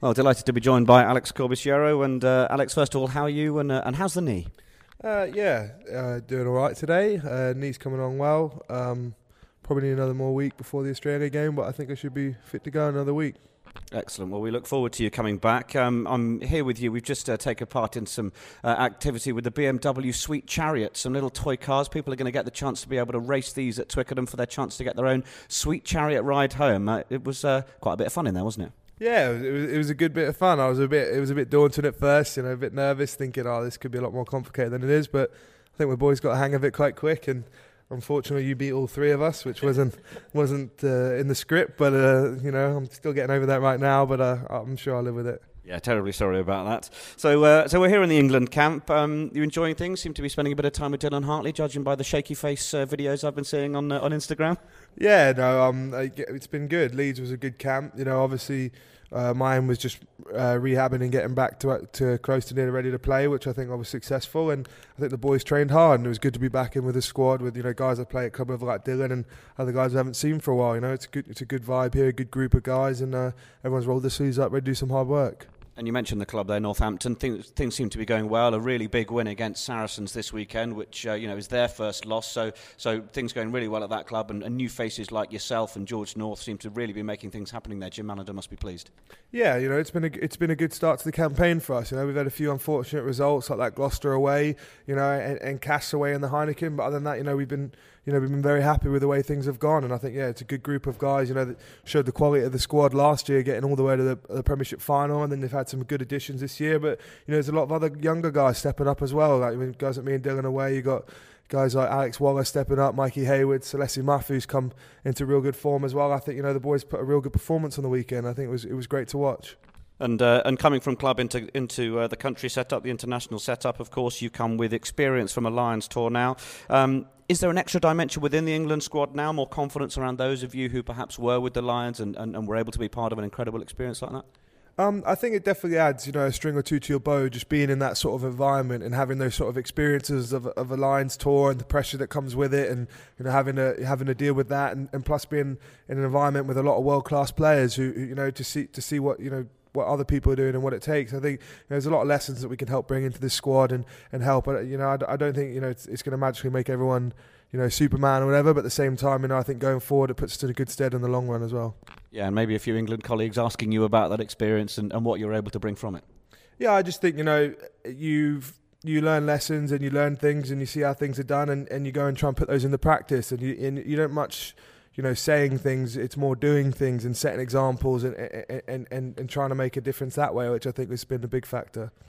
Well, delighted to be joined by Alex Corbisiero. And Alex, first of all, how are you and how's the knee? Doing all right today. Knee's coming along well. Probably need another more week before the Australia game, but I think I should be fit to go another week. Excellent. Well, we look forward to you coming back. I'm here with you. We've just taken part in some activity with the BMW Sweet Chariot, some little toy cars. People are going to get the chance to be able to race these at Twickenham for their chance to get their own Sweet Chariot ride home. It was quite a bit of fun in there, wasn't it? Yeah, it was a good bit of fun. It was a bit daunting at first, a bit nervous, thinking, this could be a lot more complicated than it is. But I think my boys got a hang of it quite quick, and unfortunately, you beat all three of us, which wasn't in the script. But I'm still getting over that right now. But I'm sure I'll live with it. Yeah, terribly sorry about that. So we're here in the England camp. You enjoying things? Seem to be spending a bit of time with Dylan Hartley, judging by the shaky face videos I've been seeing on Instagram. Yeah, no, it's been good. Leeds was a good camp. Obviously, mine was just rehabbing and getting back to close to near ready to play, which I think I was successful. And I think the boys trained hard, and it was good to be back in with the squad with guys that play at club level like Dylan and other guys I haven't seen for a while. It's a good vibe here, a good group of guys, and everyone's rolled their sleeves up, ready to do some hard work. And you mentioned the club there, Northampton. Things seem to be going well. A really big win against Saracens this weekend, which is their first loss. So things going really well at that club, and new faces like yourself and George North seem to really be making things happening there. Jim Manager must be pleased. Yeah, it's been a good start to the campaign for us. We've had a few unfortunate results like that Gloucester away, and Cass away in the Heineken. But other than that, we've been very happy with the way things have gone. And I think it's a good group of guys, that showed the quality of the squad last year, getting all the way to the Premiership final, and then they've had some good additions this year. But there's a lot of other younger guys stepping up as well. Like guys like me and Dylan away, you got guys like Alex Waller stepping up, Mikey Hayward, Celeste Muff, who's come into real good form as well. I think the boys put a real good performance on the weekend. I think it was great to watch. And coming from club into the country setup, the international setup, of course, you come with experience from a Lions tour now. Is there an extra dimension within the England squad now, more confidence around those of you who perhaps were with the Lions and were able to be part of an incredible experience like that? I think it definitely adds, a string or two to your bow, just being in that sort of environment and having those sort of experiences of a Lions tour and the pressure that comes with it, and having to deal with that, and plus being in an environment with a lot of world class players who to see what what other people are doing and what it takes. I think there's a lot of lessons that we can help bring into this squad and help. I don't think it's going to magically make everyone Superman or whatever, but at the same time, I think going forward it puts us in a good stead in the long run as well. Yeah, and maybe a few England colleagues asking you about that experience and what you're able to bring from it. Yeah, I just think you learn lessons and you learn things and you see how things are done, and you go and try and put those into practice, and you don't much saying things. It's more doing things and setting examples and trying to make a difference that way, which I think has been a big factor.